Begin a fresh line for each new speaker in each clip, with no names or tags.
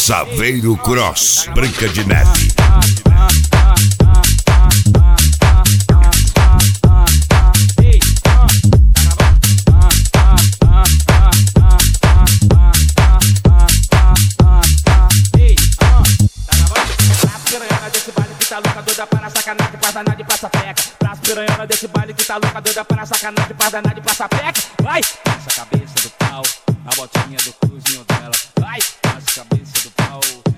Saveiro Cross, Branca de Neve.
Piranhona desse baile que tá louca, doida para sacanagem, pra danar de passa peca. Vai, passa a cabeça do pau, na botinha do cruzinho dela. Vai, passa a cabeça do pau.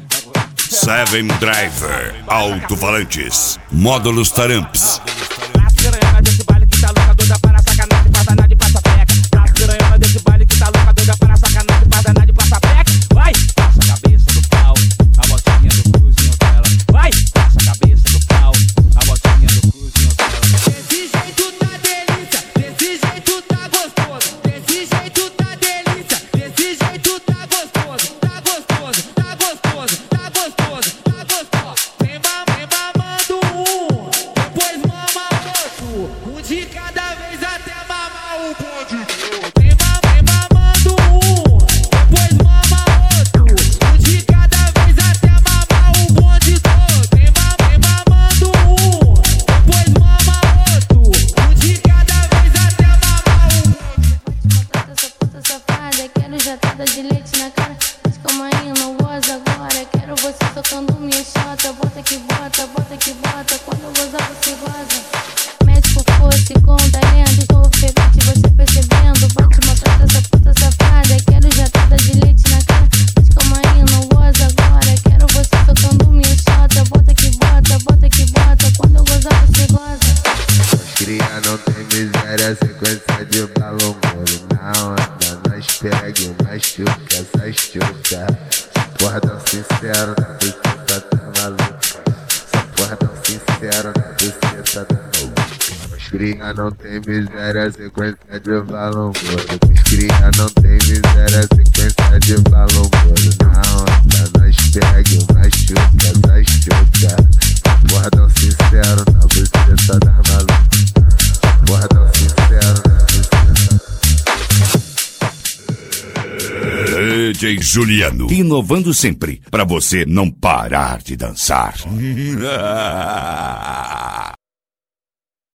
Seven Driver, alto-falantes, módulos taramps.
Piranhona desse baile que tá louca, doida para sacanagem, pra danar de passa peca. Piranhona desse baile que tá louca, doida para sacanagem, pra danar de passa peca. Vai, passa a cabeça do pau, na botinha do cruzinho dela. Vai, passa a cabeça do pau, na botinha do cruzinho dela.
Desse jeito tá delícia, desse jeito tá gostoso. Desse jeito tá delícia, desse jeito tá gostoso. Tá gostoso, tá gostoso, tá gostoso, tá gostoso. Vem mamando um, depois mama outro. Um de cada vez até mamar o bonde todo. Vem mamando um, depois mama outro. Um de cada vez até mamar o bonde todo. Vem mamando um, depois mama outro. Um de cada vez até mamar o bonde.
Essa puta safada, quero jatada de leite na cara. Mas calma aí, eu não gozo agora. Quero você tocando minha chota. Bota que bota, bota que bota. Quando eu gozar, você goza. Mete por força e com talento. Estou ofegante, você percebendo. Vou te mostrar essa puta safada. Quero jatada de leite na cara. Mas calma aí, eu não gozo agora. Quero você tocando minha chota. Bota que bota, bota que bota. Quando eu gozar, você goza.
Cria não tem miséria, sequência de balão mole. Na onda nós pega e machuca essa estufa. Porra tão sincero, na buceta tá maluca. Essa porra tão sincero, na buceta tá maluca. Cria não tem miséria, sequência de balão mole. Cria não tem miséria, sequência de balão mole. Na onda nós pega e machuca essa estufa. Porra tão sincero, na buceta tá maluca. Porra tão sincero, na buceta.
DJ Juliano, inovando sempre, pra você não parar de dançar.